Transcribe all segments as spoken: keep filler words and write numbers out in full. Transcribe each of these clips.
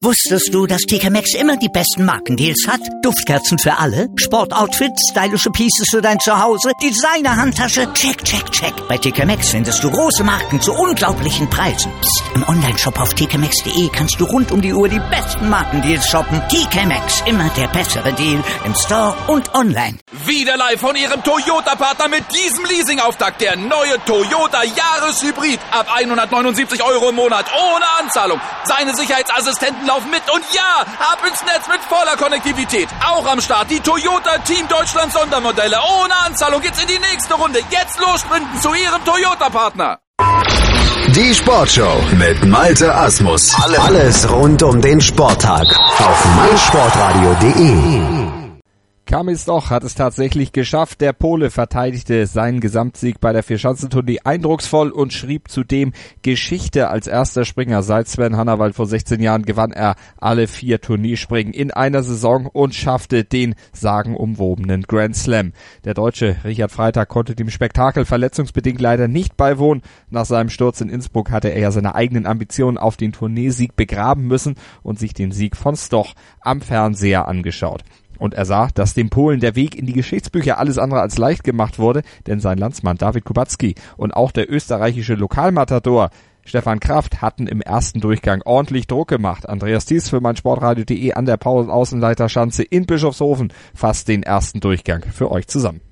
Wusstest du, dass T K Maxx immer die besten Markendeals hat? Duftkerzen für alle, Sportoutfits, stylische Pieces für dein Zuhause, Designer-Handtasche, check, check, check. Bei T K Maxx findest du große Marken zu unglaublichen Preisen. Psst. Im Onlineshop auf t k maxx punkt de kannst du rund um die Uhr die besten Markendeals shoppen. T K Maxx, immer der bessere Deal im Store und online. Wieder live von Ihrem Toyota-Partner mit diesem Leasing-Auftakt. Der neue Toyota Jahreshybrid. Ab hundertneunundsiebzig Euro im Monat ohne Anzahlung. Seine Sicherheitsassistenten laufen mit und ja, ab ins Netz mit voller Konnektivität. Auch am Start die Toyota Team Deutschland Sondermodelle. Ohne Anzahlung geht's in die nächste Runde. Jetzt los sprinten zu Ihrem Toyota-Partner. Die Sportshow mit Malte Asmus. Alles rund um den Sporttag auf meinsportradio punkt de. Kamil Stoch hat es tatsächlich geschafft. Der Pole verteidigte seinen Gesamtsieg bei der Vierschanzentournee eindrucksvoll und schrieb zudem Geschichte. Als erster Springer seit Sven Hannawald vor sechzehn Jahren gewann er alle vier Turnierspringen in einer Saison und schaffte den sagenumwobenen Grand Slam. Der Deutsche Richard Freitag konnte dem Spektakel verletzungsbedingt leider nicht beiwohnen. Nach seinem Sturz in Innsbruck hatte er ja seine eigenen Ambitionen auf den Turniersieg begraben müssen und sich den Sieg von Stoch am Fernseher angeschaut. Und er sah, dass dem Polen der Weg in die Geschichtsbücher alles andere als leicht gemacht wurde, denn sein Landsmann David Kubacki und auch der österreichische Lokalmatador Stefan Kraft hatten im ersten Durchgang ordentlich Druck gemacht. Andreas Thies für meinsportradio punkt de an der Außenleiterschanze in Bischofshofen fasst den ersten Durchgang für euch zusammen.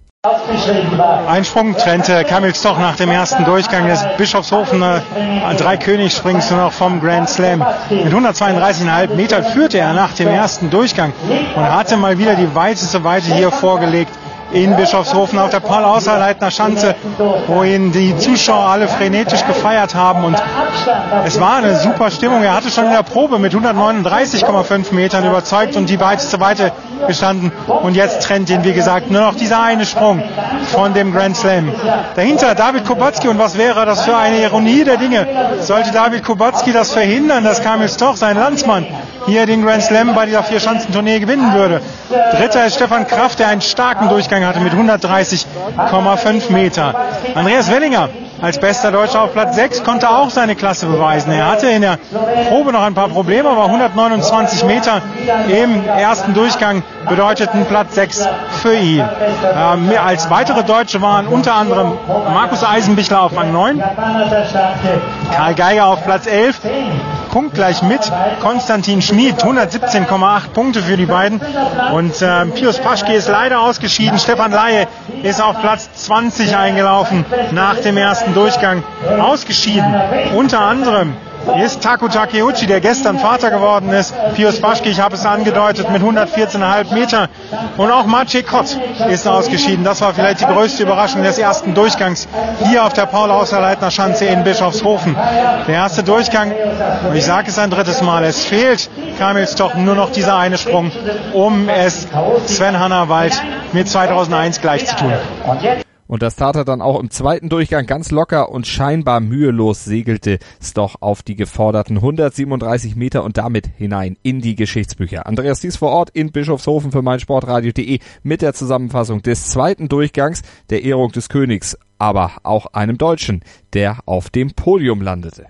Ein Sprung trennte Kamil Stoch nach dem ersten Durchgang des Bischofshofen äh, drei Königssprings nur noch vom Grand Slam. Mit hundertzweiunddreißig Komma fünf Metern führte er nach dem ersten Durchgang und hatte mal wieder die weiteste Weite hier vorgelegt in Bischofshofen auf der Paul-Außerleitner Schanze, wo ihn die Zuschauer alle frenetisch gefeiert haben und es war eine super Stimmung. Er hatte schon in der Probe mit hundertneununddreißig Komma fünf Metern überzeugt und die weiteste Weite gestanden und jetzt trennt ihn, wie gesagt, nur noch dieser eine Sprung von dem Grand Slam. Dahinter David Kubacki und was wäre das für eine Ironie der Dinge? Sollte David Kubacki das verhindern, dass Kamil Stoch, sein Landsmann, hier den Grand Slam bei dieser Vierschanzentournee gewinnen würde. Dritter ist Stefan Kraft, der einen starken Durchgang hatte mit hundertdreißig Komma fünf Meter. Andreas Wellinger als bester Deutscher auf Platz sechs konnte auch seine Klasse beweisen. Er hatte in der Probe noch ein paar Probleme, aber hundertneunundzwanzig Meter im ersten Durchgang bedeuteten Platz sechs für ihn. Ähm, als weitere Deutsche waren unter anderem Markus Eisenbichler auf Rang neun, Karl Geiger auf Platz elf, punktgleich mit Konstantin Schmid, hundertsiebzehn Komma acht Punkte für die beiden. Und äh, Pius Paschke ist leider ausgeschieden. Stefan Laie ist auf Platz zwanzig eingelaufen nach dem ersten Durchgang. Ausgeschieden unter anderem ist Taku Takeuchi, der gestern Vater geworden ist. Pius Paschke, ich habe es angedeutet, mit hundertvierzehn Komma fünf Meter. Und auch Maciej Kot ist ausgeschieden. Das war vielleicht die größte Überraschung des ersten Durchgangs hier auf der Paul-Außerleitner Schanze in Bischofshofen. Der erste Durchgang, und ich sage es ein drittes Mal, es fehlt Kamil Stoch nur noch dieser eine Sprung, um es Sven Hannawald mit zweitausendeins gleich zu tun. Und das tat er dann auch im zweiten Durchgang ganz locker und scheinbar mühelos segelte Stoch auf die geforderten hundertsiebenunddreißig Meter und damit hinein in die Geschichtsbücher. Andreas Thies vor Ort in Bischofshofen für meinsportradio punkt de mit der Zusammenfassung des zweiten Durchgangs, der Ehrung des Königs, aber auch einem Deutschen, der auf dem Podium landete.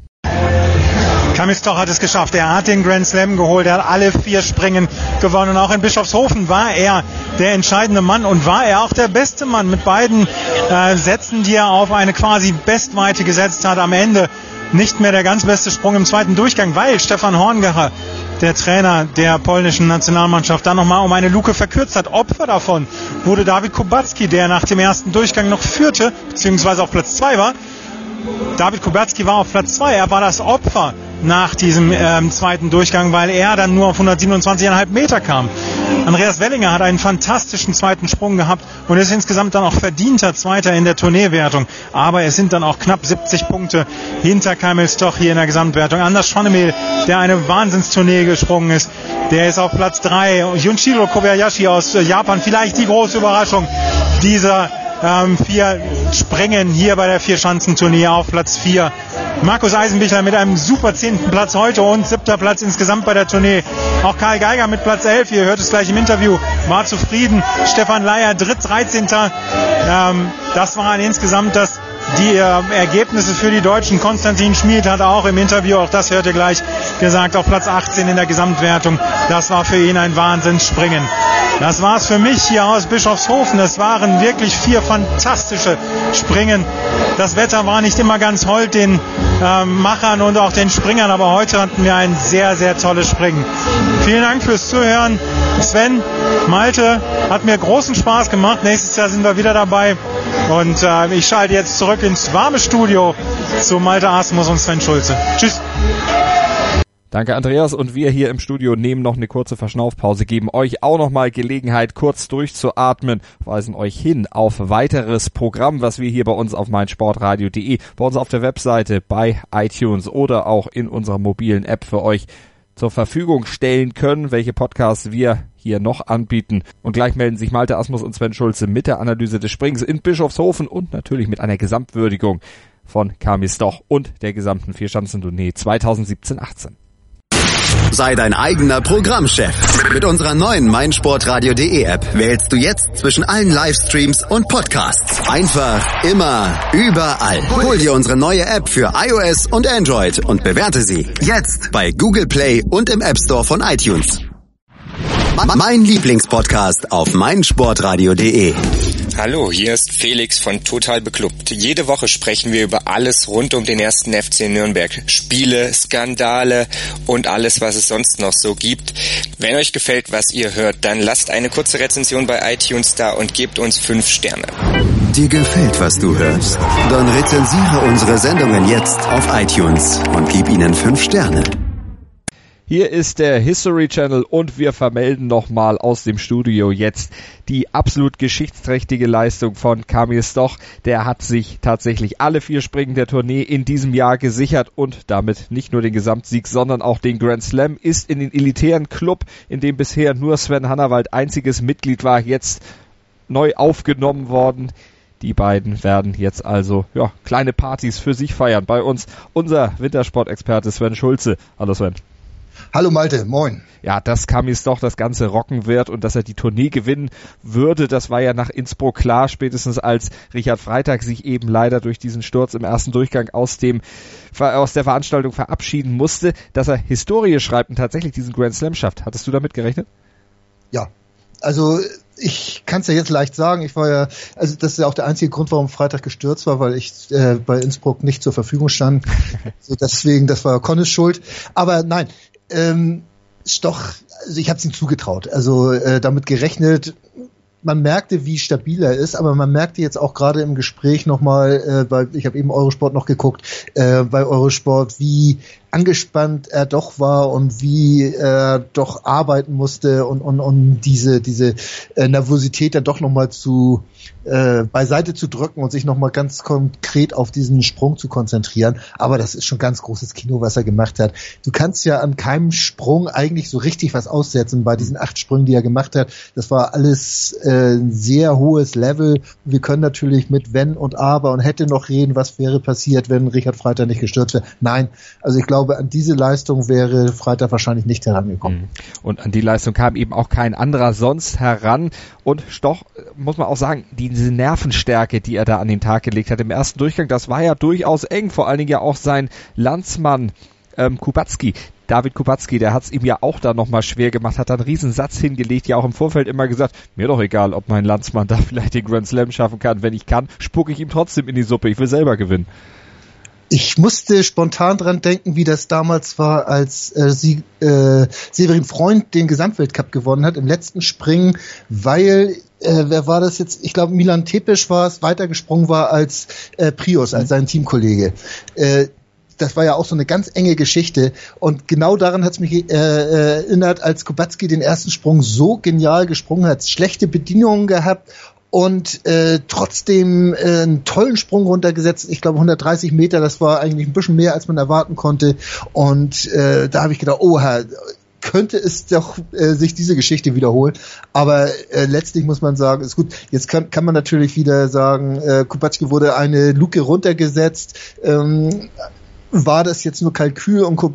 Kamil Stoch hat es geschafft. Er hat den Grand Slam geholt. Er hat alle vier Springen gewonnen. Und auch in Bischofshofen war er der entscheidende Mann und war er auch der beste Mann mit beiden äh, Sätzen, die er auf eine quasi Bestweite gesetzt hat. Am Ende nicht mehr der ganz beste Sprung im zweiten Durchgang, weil Stefan Horngacher, der Trainer der polnischen Nationalmannschaft, dann nochmal um eine Luke verkürzt hat. Opfer davon wurde David Kubacki, der nach dem ersten Durchgang noch führte, beziehungsweise auf Platz zwei war. David Kubacki war auf Platz zwei. Er war das Opfer nach diesem ähm, zweiten Durchgang, weil er dann nur auf hundertsiebenundzwanzig Komma fünf Meter kam. Andreas Wellinger hat einen fantastischen zweiten Sprung gehabt und ist insgesamt dann auch verdienter Zweiter in der Tourneewertung. Aber es sind dann auch knapp siebzig Punkte hinter Kamil Stoch hier in der Gesamtwertung. Anders Schonemel, der eine Wahnsinnstournee gesprungen ist, der ist auf Platz drei. Junshiro Kobayashi aus Japan, vielleicht die große Überraschung dieser ähm, vier Springen hier bei der Vierschanzentournee auf Platz vier. Markus Eisenbichler mit einem super zehnten Platz heute und siebter Platz insgesamt bei der Tournee. Auch Karl Geiger mit Platz elf, ihr hört es gleich im Interview, war zufrieden. Stefan Laie dritt dreizehnter. Ähm, das war insgesamt das die äh, Ergebnisse für die Deutschen. Konstantin Schmid hat auch im Interview, auch das hört ihr gleich, gesagt, auf Platz achtzehn in der Gesamtwertung. Das war für ihn ein Wahnsinnsspringen. Das war's für mich hier aus Bischofshofen. Es waren wirklich vier fantastische Springen. Das Wetter war nicht immer ganz hold den äh, Machern und auch den Springern, aber heute hatten wir ein sehr, sehr tolles Springen. Vielen Dank fürs Zuhören. Sven, Malte, hat mir großen Spaß gemacht. Nächstes Jahr sind wir wieder dabei. Und äh, ich schalte jetzt zurück ins warme Studio zu Malte Asmus und Sven Schulze. Tschüss. Danke, Andreas. Und wir hier im Studio nehmen noch eine kurze Verschnaufpause, geben euch auch nochmal Gelegenheit, kurz durchzuatmen, weisen euch hin auf weiteres Programm, was wir hier bei uns auf meinsportradio punkt de, bei uns auf der Webseite, bei iTunes oder auch in unserer mobilen App für euch zur Verfügung stellen können, welche Podcasts wir hier noch anbieten. Und gleich melden sich Malte Asmus und Sven Schulze mit der Analyse des Springs in Bischofshofen und natürlich mit einer Gesamtwürdigung von Kamis Stoch und der gesamten Vierschanzentournee zwanzig siebzehn achtzehn. Sei dein eigener Programmchef. Mit unserer neuen meinsportradio punkt de App wählst du jetzt zwischen allen Livestreams und Podcasts. Einfach, immer, überall. Hol dir unsere neue App für iOS und Android und bewerte sie jetzt bei Google Play und im App Store von iTunes. Mein Lieblingspodcast auf meinsportradio punkt de. Hallo, hier ist Felix von Total Beklubbt. Jede Woche sprechen wir über alles rund um den ersten F C Nürnberg. Spiele, Skandale und alles, was es sonst noch so gibt. Wenn euch gefällt, was ihr hört, dann lasst eine kurze Rezension bei iTunes da und gebt uns fünf Sterne. Dir gefällt, was du hörst? Dann rezensiere unsere Sendungen jetzt auf iTunes und gib ihnen fünf Sterne. Hier ist der History Channel und wir vermelden nochmal aus dem Studio jetzt die absolut geschichtsträchtige Leistung von Kamil Stoch. Der hat sich tatsächlich alle vier Springen der Tournee in diesem Jahr gesichert und damit nicht nur den Gesamtsieg, sondern auch den Grand Slam, ist in den elitären Club, in dem bisher nur Sven Hannawald einziges Mitglied war, jetzt neu aufgenommen worden. Die beiden werden jetzt also ja kleine Partys für sich feiern. Bei uns unser Wintersportexperte Sven Schulze. Hallo Sven. Hallo Malte, moin. Ja, dass Kamis doch das Ganze rocken wird und dass er die Tournee gewinnen würde, das war ja nach Innsbruck klar, spätestens als Richard Freitag sich eben leider durch diesen Sturz im ersten Durchgang aus dem aus der Veranstaltung verabschieden musste, dass er Historie schreibt und tatsächlich diesen Grand Slam schafft. Hattest du damit gerechnet? Ja, also ich kann es ja jetzt leicht sagen, ich war ja, also das ist ja auch der einzige Grund, warum Freitag gestürzt war, weil ich äh, bei Innsbruck nicht zur Verfügung stand. So deswegen, das war Connes Schuld. Aber nein, ähm, Stoch, also ich habe es ihm zugetraut, also äh, damit gerechnet. Man merkte, wie stabil er ist, aber man merkte jetzt auch gerade im Gespräch nochmal, äh, bei, ich habe eben Eurosport noch geguckt, äh, bei Eurosport, wie angespannt er doch war und wie er doch arbeiten musste und, und, und diese, diese äh, Nervosität dann doch nochmal zu äh, beiseite zu drücken und sich nochmal ganz konkret auf diesen Sprung zu konzentrieren. Aber das ist schon ganz großes Kino, was er gemacht hat. Du kannst ja an keinem Sprung eigentlich so richtig was aussetzen bei diesen acht Sprüngen, die er gemacht hat. Das war alles äh, ein sehr hohes Level. Wir können natürlich mit Wenn und Aber und hätte noch reden, was wäre passiert, wenn Richard Freitag nicht gestürzt wäre. Nein, also ich glaube, an diese Leistung wäre Freitag wahrscheinlich nicht herangekommen. Und an die Leistung kam eben auch kein anderer sonst heran. Und Stoch, muss man auch sagen, diese Nervenstärke, die er da an den Tag gelegt hat im ersten Durchgang, das war ja durchaus eng. Vor allen Dingen ja auch sein Landsmann ähm, Kubacki. David Kubacki, der hat es ihm ja auch da nochmal schwer gemacht, hat da einen riesen Satz hingelegt, ja auch im Vorfeld immer gesagt, mir doch egal, ob mein Landsmann da vielleicht den Grand Slam schaffen kann. Wenn ich kann, spucke ich ihm trotzdem in die Suppe. Ich will selber gewinnen. Ich musste spontan dran denken, wie das damals war, als äh, sie, äh, Severin Freund den Gesamtweltcup gewonnen hat im letzten Springen, weil, äh, wer war das jetzt? Ich glaube, Milan Tepic war es, weitergesprungen war als äh, Prius, als sein Teamkollege. Äh, Das war ja auch so eine ganz enge Geschichte und genau daran hat es mich äh, erinnert, als Kubacki den ersten Sprung so genial gesprungen hat, schlechte Bedingungen gehabt und äh, trotzdem äh, einen tollen Sprung runtergesetzt. Ich glaube hundertdreißig Meter, das war eigentlich ein bisschen mehr, als man erwarten konnte. Und äh, da habe ich gedacht, oh Herr, könnte es doch äh, sich diese Geschichte wiederholen. Aber äh, letztlich muss man sagen, ist gut. Jetzt kann, kann man natürlich wieder sagen, äh, Kubacki wurde eine Luke runtergesetzt. Ähm, war das jetzt nur Kalkül und Kubacki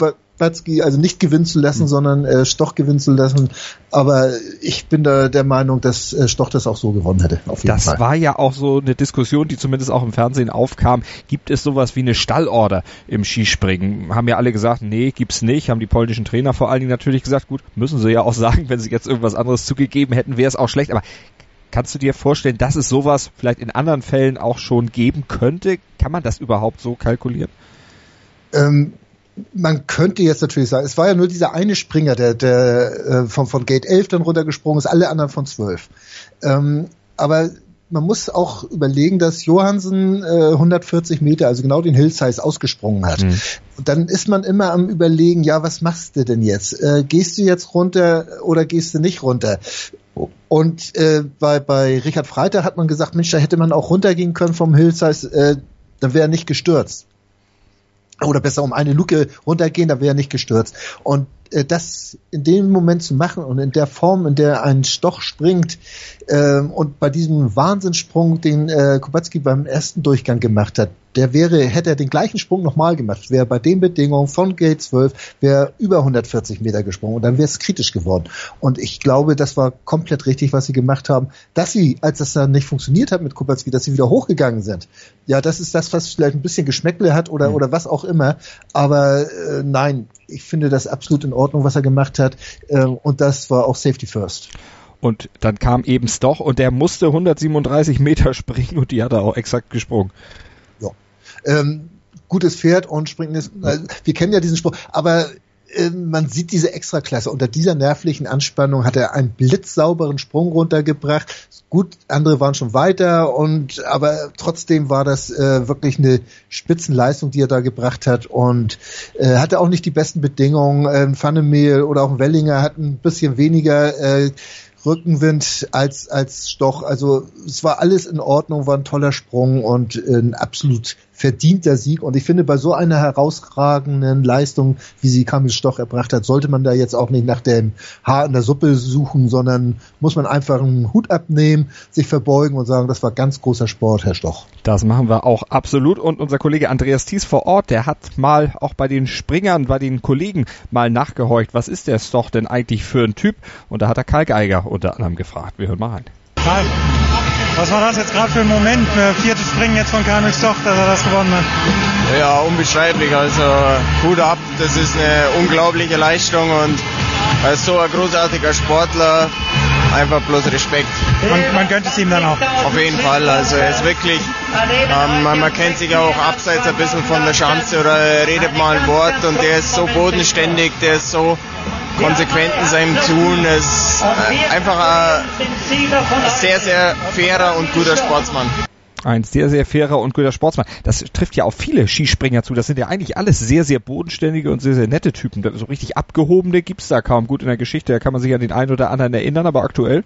Kubacki also nicht gewinnen zu lassen, mhm. sondern äh, Stoch gewinnen zu lassen. Aber ich bin da der Meinung, dass äh, Stoch das auch so gewonnen hätte. Auf jeden das Fall. War ja auch so eine Diskussion, die zumindest auch im Fernsehen aufkam. Gibt es sowas wie eine Stallorder im Skispringen? Haben ja alle gesagt, nee, gibt's nicht. Haben die polnischen Trainer vor allen Dingen natürlich gesagt, gut, müssen sie ja auch sagen, wenn sie jetzt irgendwas anderes zugegeben hätten, wäre es auch schlecht. Aber kannst du dir vorstellen, dass es sowas vielleicht in anderen Fällen auch schon geben könnte? Kann man das überhaupt so kalkulieren? Ähm, man könnte jetzt natürlich sagen, es war ja nur dieser eine Springer, der, der äh, von, von Gate elf dann runtergesprungen ist, alle anderen von zwölf. Ähm, aber man muss auch überlegen, dass Johansen äh, hundertvierzig Meter, also genau den Hill-Size ausgesprungen hat. Mhm. Und dann ist man immer am Überlegen, ja, was machst du denn jetzt? Äh, gehst du jetzt runter oder gehst du nicht runter? Und äh, bei, bei Richard Freitag hat man gesagt, Mensch, da hätte man auch runtergehen können vom Hill-Size, äh, dann wäre er nicht gestürzt. Oder besser um eine Luke runtergehen, da wäre er nicht gestürzt. Und äh, das in dem Moment zu machen und in der Form, in der ein Stoch springt äh, und bei diesem Wahnsinnssprung, den äh, Kubacki beim ersten Durchgang gemacht hat, der wäre, hätte er den gleichen Sprung nochmal gemacht, wäre bei den Bedingungen von Gate zwölf, wäre über hundertvierzig Meter gesprungen und dann wäre es kritisch geworden. Und ich glaube, das war komplett richtig, was sie gemacht haben. Dass sie, als das dann nicht funktioniert hat mit Kubacki, dass sie wieder hochgegangen sind. Ja, das ist das, was vielleicht ein bisschen Geschmäckle hat oder, mhm. oder was auch immer. Aber äh, nein, ich finde das absolut in Ordnung, was er gemacht hat. Äh, und das war auch Safety First. Und dann kam eben Stoch und der musste hundertsiebenunddreißig Meter springen und die hat er auch exakt gesprungen. Ähm, gutes Pferd und springt, äh, wir kennen ja diesen Spruch, aber äh, man sieht diese Extraklasse. Unter dieser nervlichen Anspannung hat er einen blitzsauberen Sprung runtergebracht. Gut, andere waren schon weiter und aber trotzdem war das äh, wirklich eine Spitzenleistung, die er da gebracht hat und äh, hatte auch nicht die besten Bedingungen. Äh, Van de Meel oder auch Wellinger hatten ein bisschen weniger äh, Rückenwind als als Stoch. Also es war alles in Ordnung, war ein toller Sprung und äh, ein absolut verdienter Sieg. Und ich finde, bei so einer herausragenden Leistung, wie sie Kamil Stoch erbracht hat, sollte man da jetzt auch nicht nach dem Haar in der Suppe suchen, sondern muss man einfach einen Hut abnehmen, sich verbeugen und sagen, das war ganz großer Sport, Herr Stoch. Das machen wir auch absolut. Und unser Kollege Andreas Thies vor Ort, der hat mal auch bei den Springern, bei den Kollegen mal nachgehorcht, was ist der Stoch denn eigentlich für ein Typ? Und da hat er Karl Geiger unter anderem gefragt. Wir hören mal rein. Karl, was war das jetzt gerade für ein Moment, ein viertes Springen jetzt von Kamil Stoch, dass er das gewonnen hat? Ja, unbeschreiblich, also Hut ab, das ist eine unglaubliche Leistung und als so ein großartiger Sportler einfach bloß Respekt. Man, man gönnt es ihm dann auch. Auf jeden Fall, also er ist wirklich, ähm, man, man kennt sich auch abseits ein bisschen von der Schanze oder redet mal ein Wort und der ist so bodenständig, der ist so konsequent in seinem Tun, er ist äh, einfach ein sehr, sehr fairer und guter Sportsmann. Ein sehr, sehr fairer und guter Sportsmann. Das trifft ja auf viele Skispringer zu. Das sind ja eigentlich alles sehr, sehr bodenständige und sehr, sehr nette Typen. So richtig abgehobene gibt's da kaum. Gut, in der Geschichte, da kann man sich an den einen oder anderen erinnern, aber aktuell?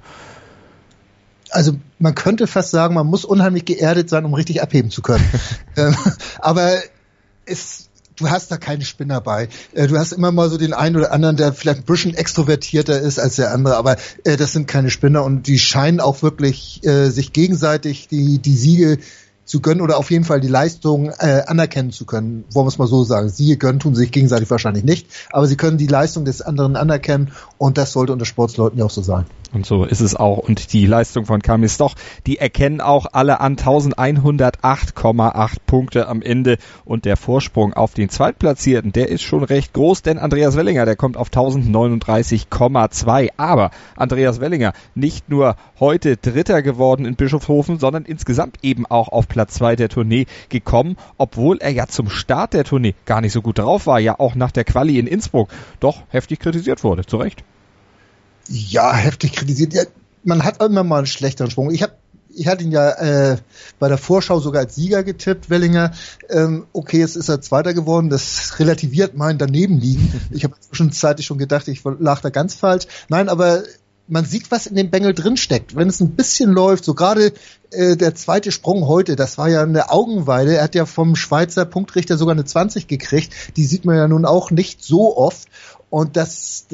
Also man könnte fast sagen, man muss unheimlich geerdet sein, um richtig abheben zu können. Aber es du hast da keine Spinner bei. Du hast immer mal so den einen oder anderen, der vielleicht ein bisschen extrovertierter ist als der andere, aber äh, das sind keine Spinner und die scheinen auch wirklich äh, sich gegenseitig die die Siege zu gönnen oder auf jeden Fall die Leistung äh, anerkennen zu können. Wollen wir es mal so sagen. Siege gönnen tun sich gegenseitig wahrscheinlich nicht, aber sie können die Leistung des anderen anerkennen und das sollte unter Sportsleuten ja auch so sein. Und so ist es auch. Und die Leistung von Kamil Stoch, die erkennen auch alle an. elfhundertacht Komma acht Punkte am Ende. Und der Vorsprung auf den Zweitplatzierten, der ist schon recht groß, denn Andreas Wellinger, der kommt auf tausendneununddreißig Komma zwei. Aber Andreas Wellinger nicht nur heute Dritter geworden in Bischofshofen, sondern insgesamt eben auch auf Platz zwei der Tournee gekommen, obwohl er ja zum Start der Tournee gar nicht so gut drauf war, ja auch nach der Quali in Innsbruck doch heftig kritisiert wurde. Zu Recht. Ja, heftig kritisiert. Ja, man hat immer mal einen schlechteren Sprung. Ich hab, ich hatte ihn ja äh, bei der Vorschau sogar als Sieger getippt, Wellinger. Ähm, okay, jetzt ist er Zweiter geworden. Das relativiert mein Danebenliegen. Ich habe zwischenzeitlich schon gedacht, ich lag da ganz falsch. Nein, aber man sieht, was in dem Bengel drinsteckt. Wenn es ein bisschen läuft, so gerade äh, der zweite Sprung heute, das war ja eine Augenweide. Er hat ja vom Schweizer Punktrichter sogar eine zwanzig gekriegt. Die sieht man ja nun auch nicht so oft. Und das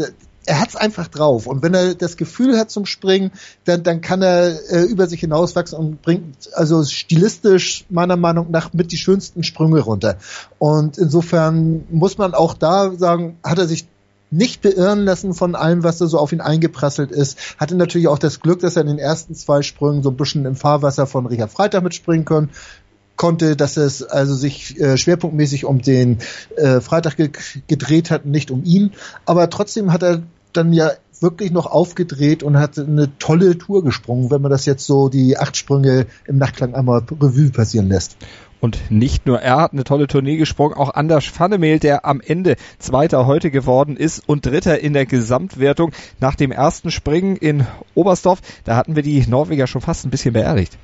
er hat's einfach drauf. Und wenn er das Gefühl hat zum Springen, dann, dann kann er äh, über sich hinauswachsen und bringt also stilistisch meiner Meinung nach mit die schönsten Sprünge runter. Und insofern muss man auch da sagen, hat er sich nicht beirren lassen von allem, was da so auf ihn eingeprasselt ist. Hatte natürlich auch das Glück, dass er in den ersten zwei Sprüngen so ein bisschen im Fahrwasser von Richard Freitag mitspringen können. konnte, dass es also sich äh, schwerpunktmäßig um den äh, Freitag ge- gedreht hat, nicht um ihn. Aber trotzdem hat er dann ja wirklich noch aufgedreht und hat eine tolle Tour gesprungen, wenn man das jetzt so die acht Sprünge im Nachklang einmal Revue passieren lässt. Und nicht nur er hat eine tolle Tournee gesprungen, auch Anders Vannemeel, der am Ende Zweiter heute geworden ist und Dritter in der Gesamtwertung. Nach dem ersten Springen in Oberstdorf, da hatten wir die Norweger schon fast ein bisschen beerdigt.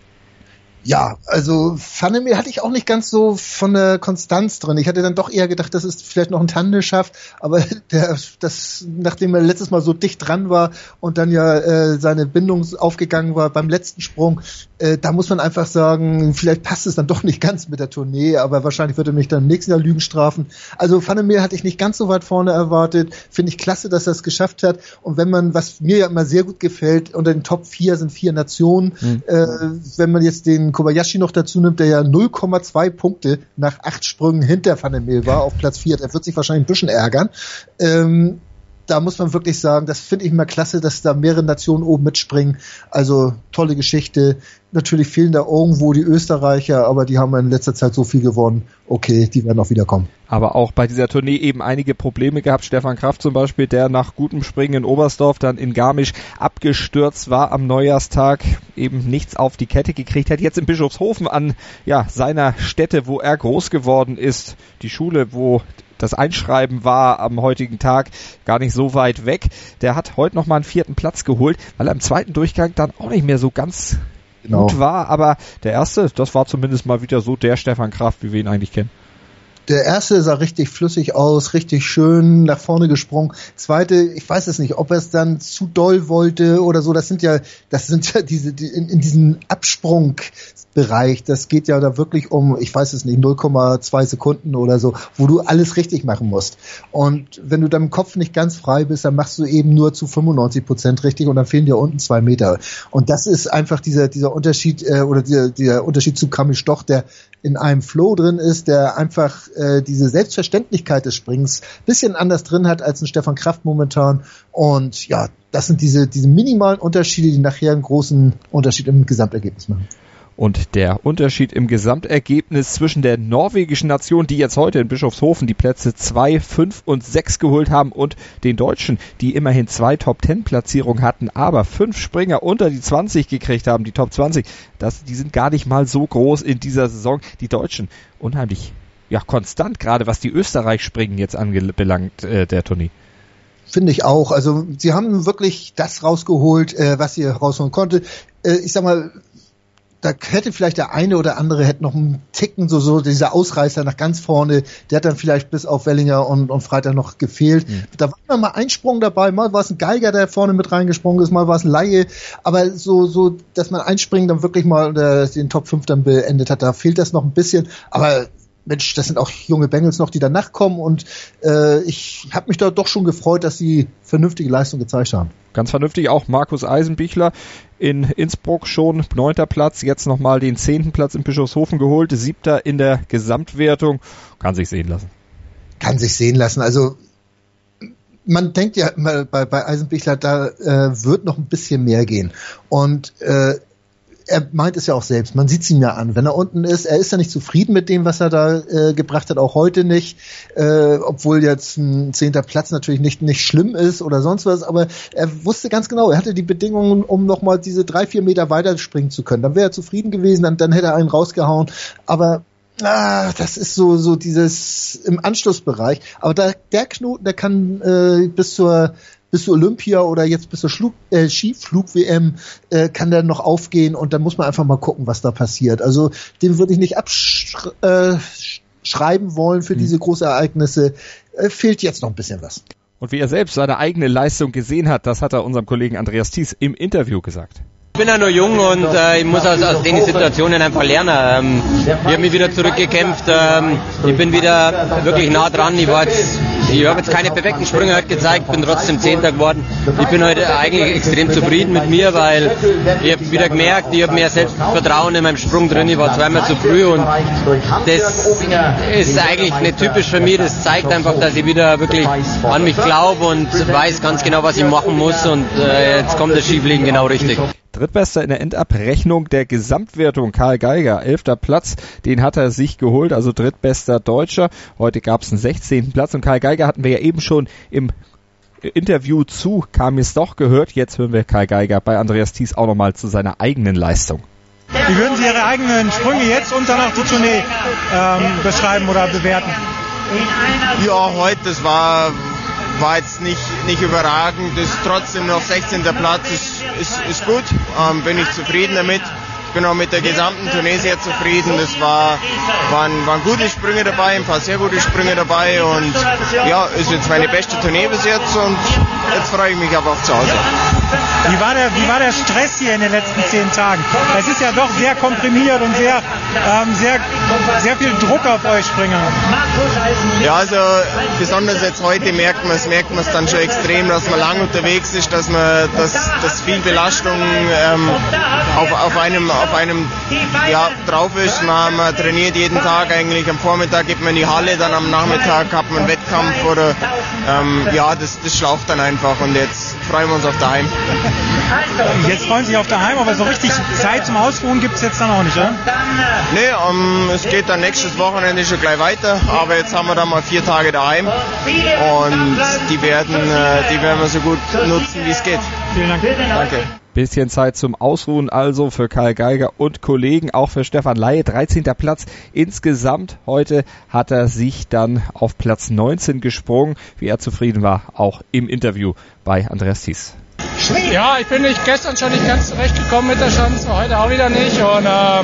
Ja, also Vannemeel hatte ich auch nicht ganz so von der Konstanz drin. Ich hatte dann doch eher gedacht, das ist vielleicht noch ein Tandelschaft, aber der, das, nachdem er letztes Mal so dicht dran war und dann ja äh, seine Bindung aufgegangen war beim letzten Sprung, äh, da muss man einfach sagen, vielleicht passt es dann doch nicht ganz mit der Tournee, aber wahrscheinlich wird er mich dann im nächsten Jahr Lügen strafen. Also Vannemeel hatte ich nicht ganz so weit vorne erwartet. Finde ich klasse, dass er es geschafft hat. Und wenn man, was mir ja immer sehr gut gefällt, unter den Top vier sind vier Nationen, mhm. äh, wenn man jetzt den Kobayashi noch dazu nimmt, der ja null Komma zwei Punkte nach acht Sprüngen hinter Vannemeel war auf Platz vier. Der wird sich wahrscheinlich ein bisschen ärgern. Ähm, da muss man wirklich sagen, das finde ich immer klasse, dass da mehrere Nationen oben mitspringen. Also tolle Geschichte. Natürlich fehlen da irgendwo die Österreicher, aber die haben in letzter Zeit so viel gewonnen. Okay, die werden auch wiederkommen. Aber auch bei dieser Tournee eben einige Probleme gehabt. Stefan Kraft zum Beispiel, der nach gutem Springen in Oberstdorf dann in Garmisch abgestürzt war am Neujahrstag, eben nichts auf die Kette gekriegt hat. Jetzt in Bischofshofen an ja seiner Stätte, wo er groß geworden ist, die Schule, wo das Einschreiben war am heutigen Tag, gar nicht so weit weg. Der hat heute nochmal einen vierten Platz geholt, weil er im zweiten Durchgang dann auch nicht mehr so ganz genau gut war. Aber der erste, das war zumindest mal wieder so der Stefan Kraft, wie wir ihn eigentlich kennen. Der erste sah richtig flüssig aus, richtig schön nach vorne gesprungen. Zweite, ich weiß es nicht, ob er es dann zu doll wollte oder so. Das sind ja, das sind ja diese, die, in, in diesem Absprungbereich. Das geht ja da wirklich um, ich weiß es nicht, null Komma zwei Sekunden oder so, wo du alles richtig machen musst. Und wenn du dann im Kopf nicht ganz frei bist, dann machst du eben nur zu fünfundneunzig Prozent richtig und dann fehlen dir unten zwei Meter. Und das ist einfach dieser, dieser Unterschied, äh, oder dieser, dieser Unterschied zu Kamil Stoch, der in einem Flow drin ist, der einfach äh, diese Selbstverständlichkeit des Springs bisschen anders drin hat als ein Stefan Kraft momentan. Und ja, das sind diese diese minimalen Unterschiede, die nachher einen großen Unterschied im Gesamtergebnis machen. Und der Unterschied im Gesamtergebnis zwischen der norwegischen Nation, die jetzt heute in Bischofshofen die Plätze zwei, fünf und sechs geholt haben, und den Deutschen, die immerhin zwei Top-Ten-Platzierungen hatten, aber fünf Springer unter die zwanzig gekriegt haben, die Top zwanzig, das, die sind gar nicht mal so groß in dieser Saison. Die Deutschen unheimlich ja konstant, gerade was die Österreich-Springen jetzt anbelangt, äh, der Tournee. Finde ich auch. Also sie haben wirklich das rausgeholt, äh, was sie rausholen konnte. Äh, ich sag mal, da hätte vielleicht der eine oder andere hätte noch einen Ticken, so, so dieser Ausreißer nach ganz vorne, der hat dann vielleicht bis auf Wellinger und, und Freitag noch gefehlt. Mhm. Da war immer mal ein Sprung dabei, mal war es ein Geiger, der vorne mit reingesprungen ist, mal war es ein Laie, aber so, so, dass man einspringen dann wirklich mal unter den Top fünf dann beendet hat, da fehlt das noch ein bisschen, aber Mensch, das sind auch junge Bengels noch, die danach kommen, und äh, ich habe mich da doch schon gefreut, dass sie vernünftige Leistung gezeigt haben. Ganz vernünftig auch Markus Eisenbichler in Innsbruck schon neunter Platz, jetzt nochmal den zehnten Platz in Bischofshofen geholt, siebter in der Gesamtwertung, kann sich sehen lassen. Kann sich sehen lassen, also man denkt ja immer bei, bei Eisenbichler, da äh, wird noch ein bisschen mehr gehen, und äh, er meint es ja auch selbst, man sieht es ihm ja an, wenn er unten ist, er ist ja nicht zufrieden mit dem, was er da äh, gebracht hat, auch heute nicht, äh, obwohl jetzt ein zehnter Platz natürlich nicht nicht schlimm ist oder sonst was, aber er wusste ganz genau, er hatte die Bedingungen, um nochmal diese drei, vier Meter weiter springen zu können, dann wäre er zufrieden gewesen, dann, dann hätte er einen rausgehauen, aber ah, das ist so so dieses im Anschlussbereich, aber da, der Knoten, der kann äh, bis zur bis zur Olympia oder jetzt bis zur Schlug, äh, Skiflug-W M äh, kann der noch aufgehen, und dann muss man einfach mal gucken, was da passiert. Also dem würde ich nicht abschreiben äh, wollen für mhm. diese großen Ereignisse. Äh, fehlt jetzt noch ein bisschen was. Und wie er selbst seine eigene Leistung gesehen hat, das hat er unserem Kollegen Andreas Thies im Interview gesagt. Ich bin ja nur jung und äh, ich muss aus, aus den Situationen einfach lernen. Ähm, ich habe mich wieder zurückgekämpft. Ähm, ich bin wieder wirklich nah dran. Ich war jetzt ich habe jetzt keine perfekten Sprünge heute gezeigt, bin trotzdem Zehnter geworden. Ich bin heute eigentlich extrem zufrieden mit mir, weil ich habe wieder gemerkt, ich habe mehr Selbstvertrauen in meinem Sprung drin. Ich war zweimal zu früh und das ist eigentlich nicht typisch für mich. Das zeigt einfach, dass ich wieder wirklich an mich glaube und weiß ganz genau, was ich machen muss, und äh, jetzt kommt das Skifliegen genau richtig. Drittbester in der Endabrechnung der Gesamtwertung, Karl Geiger, elfter Platz, den hat er sich geholt, also drittbester Deutscher. Heute gab es einen sechzehnten Platz und Karl Geiger hatten wir ja eben schon im Interview zu Kam es doch gehört. Jetzt hören wir Karl Geiger bei Andreas Thies auch nochmal zu seiner eigenen Leistung. Wie würden Sie Ihre eigenen Sprünge jetzt und dann auch die Tournee ähm, beschreiben oder bewerten? Ja, heute, das war... war jetzt nicht, nicht überragend, ist trotzdem noch sechzehnter Platz, ist, ist, ist gut, ähm, bin ich zufrieden damit. Ich bin auch mit der gesamten Tournee sehr zufrieden. Das war, waren, waren gute Sprünge dabei, ein paar sehr gute Sprünge dabei, und ja, ist jetzt meine beste Tournee bis jetzt, und jetzt freue ich mich aber auf zu Hause. Wie war der, wie war der Stress hier in den letzten zehn Tagen? Es ist ja doch sehr komprimiert und sehr, ähm, sehr, sehr viel Druck auf euch Springer. Ja, also besonders jetzt heute merkt man es, merkt man es dann schon extrem, dass man lang unterwegs ist, dass man, dass, dass viel Belastung ähm, auf, auf einem, auf einem ja, drauf ist. Man, man trainiert jeden Tag eigentlich. Am Vormittag geht man in die Halle, dann am Nachmittag hat man einen Wettkampf oder ähm, ja, das, das schlaucht dann einfach, und jetzt freuen wir uns auf daheim. Jetzt freuen Sie sich auf daheim, aber so richtig Zeit zum Ausruhen gibt es jetzt dann auch nicht, oder? Nee, um, es geht dann nächstes Wochenende schon gleich weiter, aber jetzt haben wir dann mal vier Tage daheim, und die werden, die werden wir so gut nutzen, wie es geht. Vielen Dank. Danke. Bisschen Zeit zum Ausruhen also für Karl Geiger und Kollegen, auch für Stefan Laie, dreizehnter Platz insgesamt. Heute hat er sich dann auf Platz neunzehn gesprungen, wie er zufrieden war, auch im Interview bei Andreas Thies. Ja, ich bin nicht gestern schon nicht ganz zurechtgekommen mit der Schanze, heute auch wieder nicht, und ähm,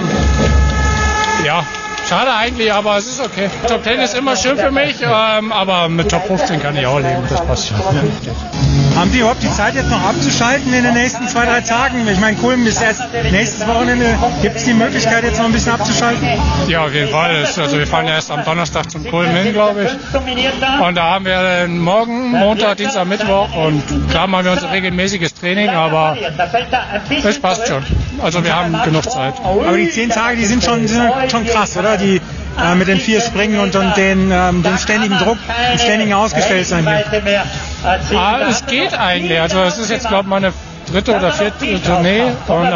ja, schade eigentlich, aber es ist okay. Top zehn ist immer schön für mich, ähm, aber mit Top fünfzehn kann ich auch leben, das passt schon. Haben Sie überhaupt die Zeit jetzt noch abzuschalten in den nächsten zwei, drei Tagen? Ich meine, Kulm ist erst nächstes Wochenende. Gibt es die Möglichkeit, jetzt noch ein bisschen abzuschalten? Ja, auf jeden Fall. Also wir fahren ja erst am Donnerstag zum Kulm hin, glaube ich. Und da haben wir dann morgen, Montag, Dienstag, Mittwoch. Und klar machen wir unser regelmäßiges Training, aber es passt schon. Also wir haben genug Zeit. Aber die zehn Tage, die sind schon, sind schon krass, oder? Die äh, mit den vier Springen und, und den, ähm, den ständigen Druck, dem ständigen Ausgestelltsein hier. Ah, es geht eigentlich. Also es ist jetzt, glaube ich, meine dritte oder vierte Tournee, und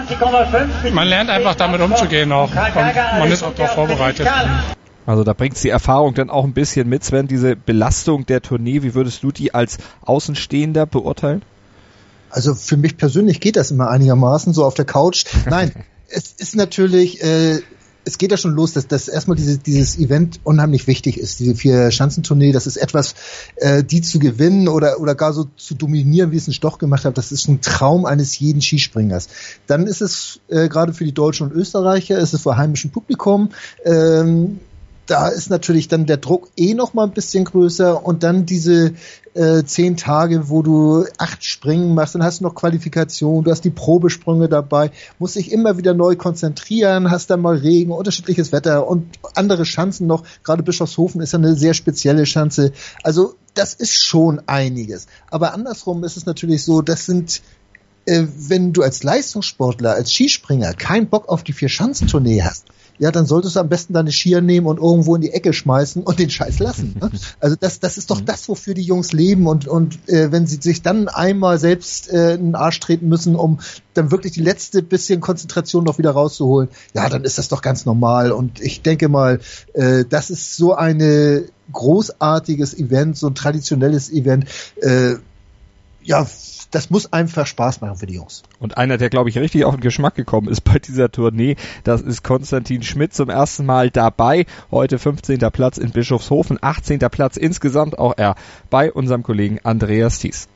äh, man lernt einfach damit umzugehen auch. Und man ist auch darauf vorbereitet. Also da bringt die Erfahrung dann auch ein bisschen mit, Sven, diese Belastung der Tournee. Wie würdest du die als Außenstehender beurteilen? Also für mich persönlich geht das immer einigermaßen so auf der Couch. Nein, es ist natürlich... Äh, Es geht ja schon los, dass, dass erstmal dieses, dieses Event unheimlich wichtig ist, diese Vier-Schanzentournee. Das ist etwas, äh, die zu gewinnen oder oder gar so zu dominieren, wie es ein Stoch gemacht hat. Das ist ein Traum eines jeden Skispringers. Dann ist es äh, gerade für die Deutschen und Österreicher, ist es vor heimischem Publikum. Ähm, da ist natürlich dann der Druck eh noch mal ein bisschen größer, und dann diese äh, zehn Tage, wo du acht Springen machst, dann hast du noch Qualifikation, du hast die Probesprünge dabei, musst dich immer wieder neu konzentrieren, hast dann mal Regen, unterschiedliches Wetter und andere Schanzen noch. Gerade Bischofshofen ist ja eine sehr spezielle Schanze. Also das ist schon einiges. Aber andersrum ist es natürlich so, das sind äh, wenn du als Leistungssportler, als Skispringer keinen Bock auf die Vier-Schanzentournee hast, ja, dann solltest du am besten deine Skier nehmen und irgendwo in die Ecke schmeißen und den Scheiß lassen. Ne? Also das, das ist doch das, wofür die Jungs leben, und und äh, wenn sie sich dann einmal selbst äh, in den Arsch treten müssen, um dann wirklich die letzte bisschen Konzentration noch wieder rauszuholen, ja, dann ist das doch ganz normal. Und ich denke mal, äh, das ist so ein großartiges Event, so ein traditionelles Event. Äh, ja, das muss einfach Spaß machen für die Jungs. Und einer, der, glaube ich, richtig auf den Geschmack gekommen ist bei dieser Tournee, das ist Konstantin Schmidt, zum ersten Mal dabei. Heute fünfzehnter Platz in Bischofshofen, achtzehnter Platz insgesamt, auch er bei unserem Kollegen Andreas Thies.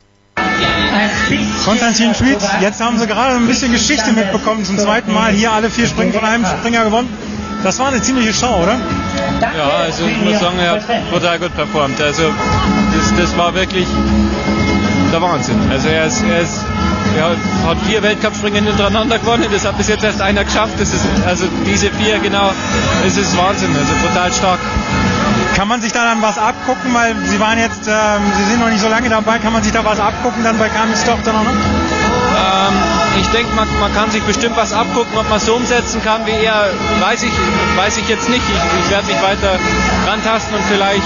Konstantin Schmidt, jetzt haben Sie gerade ein bisschen Geschichte mitbekommen, zum zweiten Mal hier alle vier Springen von einem Springer gewonnen. Das war eine ziemliche Show, oder? Ja, also ich muss sagen, er hat total gut performt. Also das, das war wirklich der Wahnsinn. Also er, ist, er, ist, er hat vier Weltcup-Springen hintereinander gewonnen. Das hat bis jetzt erst einer geschafft. Das ist, also diese vier, genau, das ist Wahnsinn. Also total stark. Kann man sich da dann was abgucken, weil Sie waren jetzt, ähm, Sie sind noch nicht so lange dabei, kann man sich da was abgucken dann bei Kamil Stoch dann auch noch? Ähm, ich denke, man, man kann sich bestimmt was abgucken, ob man es so umsetzen kann wie er, weiß ich, weiß ich jetzt nicht. Ich, ich werde mich weiter rantasten und vielleicht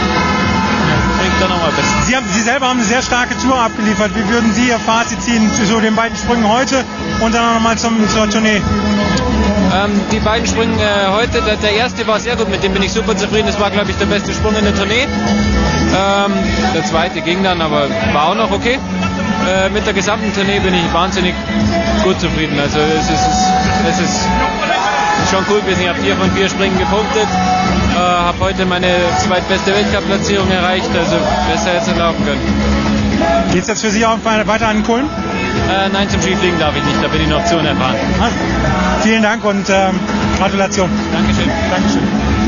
bringt er nochmal besser. Sie, haben, Sie selber haben eine sehr starke Tour abgeliefert. Wie würden Sie Ihr Fazit ziehen zu so den beiden Sprüngen heute und dann nochmal zur Tournee? Ähm, die beiden Sprünge äh, heute, der, der erste war sehr gut, mit dem bin ich super zufrieden. Das war, glaube ich, der beste Sprung in der Tournee. Ähm, der zweite ging dann, aber war auch noch okay. Äh, mit der gesamten Tournee bin ich wahnsinnig gut zufrieden. Also es ist, es ist schon cool, wir sind ja vier von vier Springen gepunktet. Äh, habe heute meine zweitbeste Weltcup-Platzierung erreicht, also besser hätte es laufen können. Geht es jetzt für Sie auch weiter an Kulm? Äh, nein, zum Skifliegen darf ich nicht, da bin ich noch zu unerfahren. Ah, vielen Dank und ähm, Gratulation. Dankeschön. Dankeschön.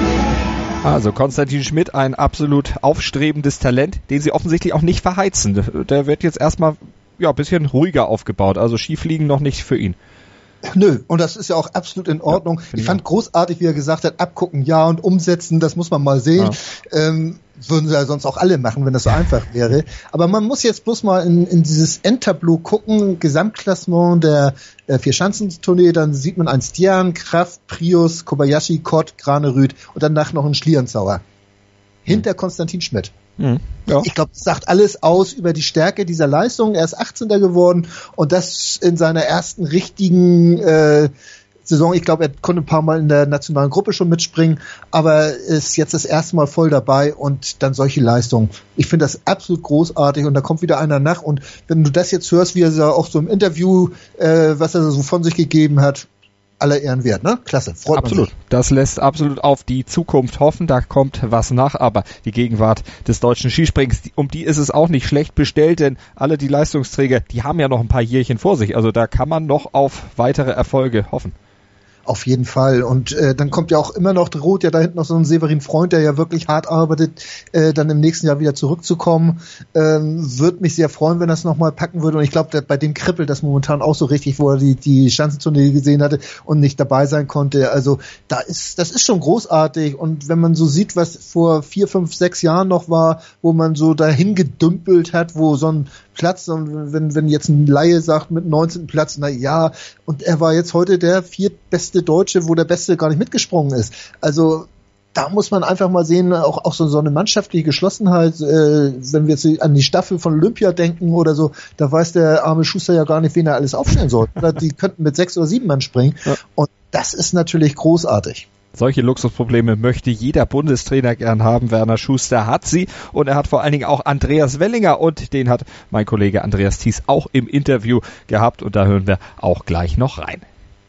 Also Konstantin Schmidt, ein absolut aufstrebendes Talent, den sie offensichtlich auch nicht verheizen. Der wird jetzt erstmal ja, ein bisschen ruhiger aufgebaut, also Skifliegen noch nicht für ihn. Nö, und das ist ja auch absolut in Ordnung. Ja, ich fand großartig, wie er gesagt hat, abgucken, ja, und umsetzen, das muss man mal sehen. Ja. Ähm, würden sie ja sonst auch alle machen, wenn das so einfach wäre. Aber man muss jetzt bloß mal in, in dieses Endtableau gucken, Gesamtklassement der äh, Vierschanzentournee, dann sieht man ein Stjan, Kraft, Prius, Kobayashi, Kott, Granerüth und danach noch ein Schlierenzauer. Hinter mhm. Konstantin Schmidt. Mhm. Ja. Ich glaube, das sagt alles aus über die Stärke dieser Leistung. Er ist achtzehnter geworden und das in seiner ersten richtigen äh, Saison. Ich glaube, er konnte ein paar Mal in der nationalen Gruppe schon mitspringen, aber ist jetzt das erste Mal voll dabei und dann solche Leistungen. Ich finde das absolut großartig und da kommt wieder einer nach und wenn du das jetzt hörst, wie er auch so im Interview, äh, was er so von sich gegeben hat, aller Ehren wert, ne? Klasse, freut absolut. Sich. Das lässt absolut auf die Zukunft hoffen, da kommt was nach, aber die Gegenwart des deutschen Skisprings, um die ist es auch nicht schlecht bestellt, denn alle die Leistungsträger, die haben ja noch ein paar Jährchen vor sich, also da kann man noch auf weitere Erfolge hoffen. Auf jeden Fall. Und äh, dann kommt ja auch immer noch, droht ja da hinten noch so ein Severin Freund, der ja wirklich hart arbeitet, äh, dann im nächsten Jahr wieder zurückzukommen. Ähm, würde mich sehr freuen, wenn er es nochmal packen würde. Und ich glaube, bei dem kribbelt das momentan auch so richtig, wo er die, die Schanzentournee gesehen hatte und nicht dabei sein konnte. Also da ist, das ist schon großartig. Und wenn man so sieht, was vor vier, fünf, sechs Jahren noch war, wo man so dahin gedümpelt hat, wo so ein Platz, und wenn, wenn jetzt ein Laie sagt mit neunzehnten Platz, na ja, und er war jetzt heute der viertbeste Deutsche, wo der Beste gar nicht mitgesprungen ist. Also da muss man einfach mal sehen, auch, auch so, so eine mannschaftliche Geschlossenheit, äh, wenn wir jetzt an die Staffel von Olympia denken oder so, da weiß der arme Schuster ja gar nicht, wen er alles aufstellen soll. Oder die könnten mit sechs oder sieben Mann springen. Ja. Und das ist natürlich großartig. Solche Luxusprobleme möchte jeder Bundestrainer gern haben. Werner Schuster hat sie und er hat vor allen Dingen auch Andreas Wellinger und den hat mein Kollege Andreas Thies auch im Interview gehabt und da hören wir auch gleich noch rein.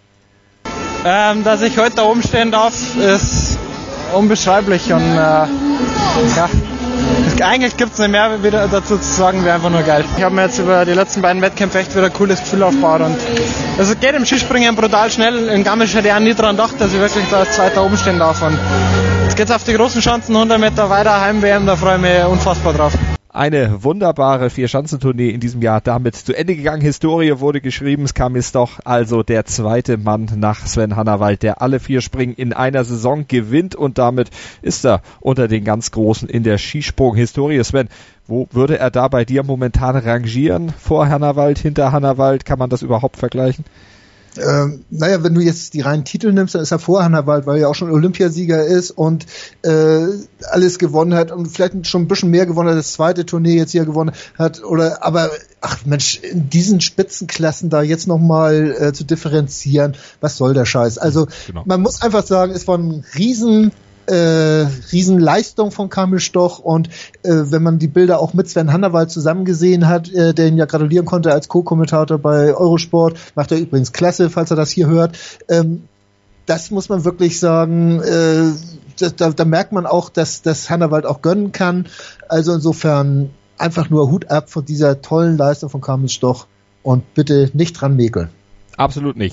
Ähm, dass ich heute da oben stehen darf, ist unbeschreiblich und äh, ja, eigentlich gibt es nicht mehr wieder dazu zu sagen, wäre einfach nur geil. Ich habe mir jetzt über die letzten beiden Wettkämpfe echt wieder ein cooles Gefühl aufgebaut und es geht im Skispringen brutal schnell. In Garmisch hätte ich auch nie dran gedacht, dass ich wirklich da als Zweiter oben stehen darf und jetzt geht's auf die großen Chancen, hundert Meter weiter, Heim-W M, da freue ich mich unfassbar drauf. Eine wunderbare Vierschanzentournee in diesem Jahr damit zu Ende gegangen. Historie wurde geschrieben. Es kam jetzt doch also der zweite Mann nach Sven Hannawald, der alle vier Springen in einer Saison gewinnt und damit ist er unter den ganz Großen in der Skisprung-Historie. Sven, wo würde er da bei dir momentan rangieren? Vor Hannawald, hinter Hannawald? Kann man das überhaupt vergleichen? Ähm, naja, wenn du jetzt die reinen Titel nimmst, dann ist er vor Hannawald, weil er ja auch schon Olympiasieger ist und äh, alles gewonnen hat und vielleicht schon ein bisschen mehr gewonnen hat, das zweite Tournee jetzt hier gewonnen hat. Oder aber ach Mensch, in diesen Spitzenklassen da jetzt nochmal äh, zu differenzieren, was soll der Scheiß? Also genau. Man muss einfach sagen, es war ein riesen Äh, Riesenleistung von Kamil Stoch und äh, wenn man die Bilder auch mit Sven Hannawald zusammen gesehen hat, äh, der ihn ja gratulieren konnte als Co-Kommentator bei Eurosport, macht er übrigens klasse, falls er das hier hört, ähm, das muss man wirklich sagen, äh, das, da, da merkt man auch, dass das Hannawald auch gönnen kann, also insofern einfach nur Hut ab von dieser tollen Leistung von Kamil Stoch und bitte nicht dran mäkeln. Absolut nicht.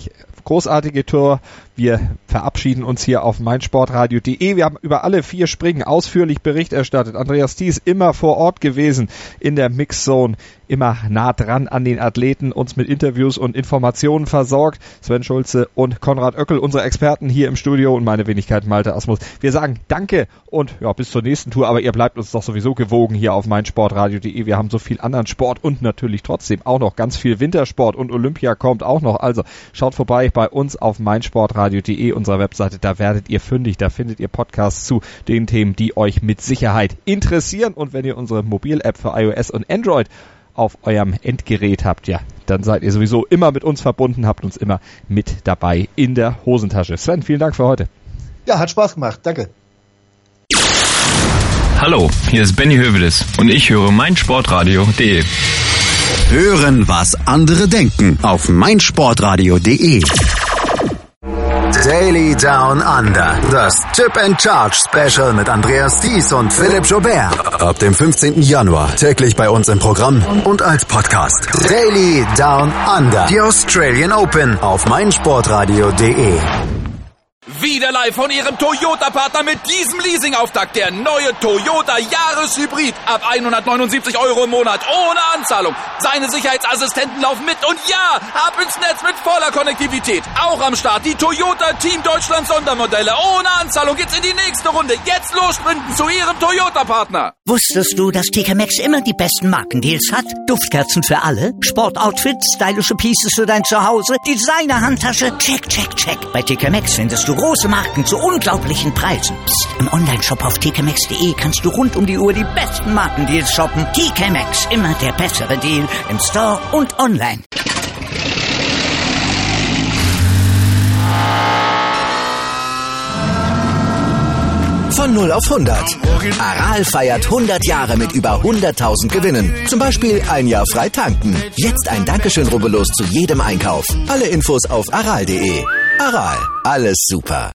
großartige Tour. Wir verabschieden uns hier auf meinsportradio punkt de. Wir haben über alle vier Springen ausführlich Bericht erstattet. Andreas Thies immer vor Ort gewesen in der Mixzone, immer nah dran an den Athleten, uns mit Interviews und Informationen versorgt. Sven Schulze und Konrad Oeckel, unsere Experten hier im Studio, und meine Wenigkeit Malte Asmus. Wir sagen Danke und ja, bis zur nächsten Tour, aber ihr bleibt uns doch sowieso gewogen hier auf meinsportradio punkt de. Wir haben so viel anderen Sport und natürlich trotzdem auch noch ganz viel Wintersport, und Olympia kommt auch noch. Also schaut vorbei bei uns auf meinsportradio punkt de, unserer Webseite. Da werdet ihr fündig, da findet ihr Podcasts zu den Themen, die euch mit Sicherheit interessieren. Und wenn ihr unsere Mobil-App für iOS und Android auf eurem Endgerät habt, ja, dann seid ihr sowieso immer mit uns verbunden, habt uns immer mit dabei in der Hosentasche. Sven, vielen Dank für heute. Ja, hat Spaß gemacht. Danke. Hallo, hier ist Benny Hövedes und ich höre meinsportradio punkt de. Hören, was andere denken auf meinsportradio punkt de. Daily Down Under. Das Chip and Charge Special mit Andreas Thies und Philipp Joubert. Ab dem fünfzehnten Januar täglich bei uns im Programm und als Podcast. Daily Down Under. Die Australian Open auf meinsportradio punkt de. Wieder live von Ihrem Toyota-Partner mit diesem Leasing-Auftakt. Der neue Toyota Jahreshybrid. Ab hundertneunundsiebzig Euro im Monat. Ohne Anzahlung. Seine Sicherheitsassistenten laufen mit. Und ja, ab ins Netz mit voller Konnektivität. Auch am Start die Toyota Team Deutschland Sondermodelle. Ohne Anzahlung geht's in die nächste Runde. Jetzt los sprinten zu Ihrem Toyota-Partner. Wusstest du, dass T K Maxx immer die besten Markendeals hat? Duftkerzen für alle, Sportoutfits, stylische Pieces für dein Zuhause, Designer-Handtasche, check, check, check. Bei T K Maxx findest du große Marken zu unglaublichen Preisen. Psst. Im Onlineshop auf t k maxx punkt de kannst du rund um die Uhr die besten Markendeals shoppen. T K Maxx, immer der bessere Deal im Store und online. Von null auf hundert. Aral feiert hundert Jahre mit über hunderttausend Gewinnen. Zum Beispiel ein Jahr frei tanken. Jetzt ein Dankeschön, rubbellos zu jedem Einkauf. Alle Infos auf aral punkt de. Aral, alles super.